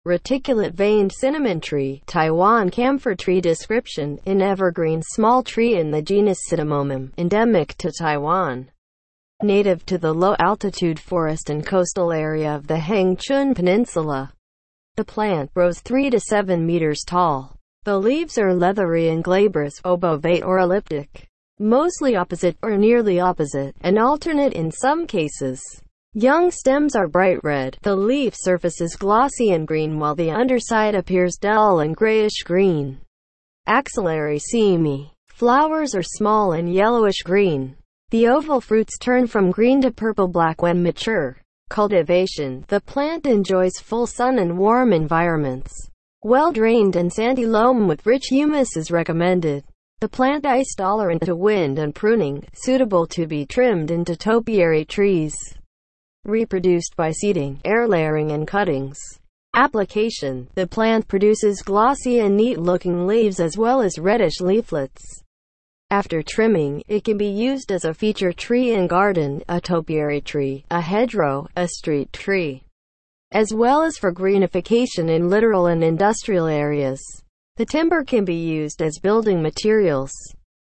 Reticulate veined cinnamon tree, Taiwan camphor tree. Description: an evergreen small tree in the genus Cinnamomum, endemic to Taiwan. Native to the low-altitude forest and coastal area of the Hengchun Peninsula. The plant grows 3 to 7 meters tall. The leaves are leathery and glabrous, obovate or elliptic, mostly opposite or nearly opposite, and alternate in some cases. Young stems are bright red. The leaf surface is glossy and green while the underside appears dull and grayish-green. Axillary seamy. Flowers are small and yellowish-green. The oval fruits turn from green to purple-black when mature. Cultivation: the plant enjoys full sun and warm environments. Well-drained and sandy loam with rich humus is recommended. The plant is tolerant to wind and pruning, suitable to be trimmed into topiary trees. Reproduced by seeding, air layering and cuttings. Application: the plant produces glossy and neat-looking leaves as well as reddish leaflets. After trimming, it can be used as a feature tree in garden, a topiary tree, a hedgerow, a street tree, as well as for greenification in littoral and industrial areas. The timber can be used as building materials.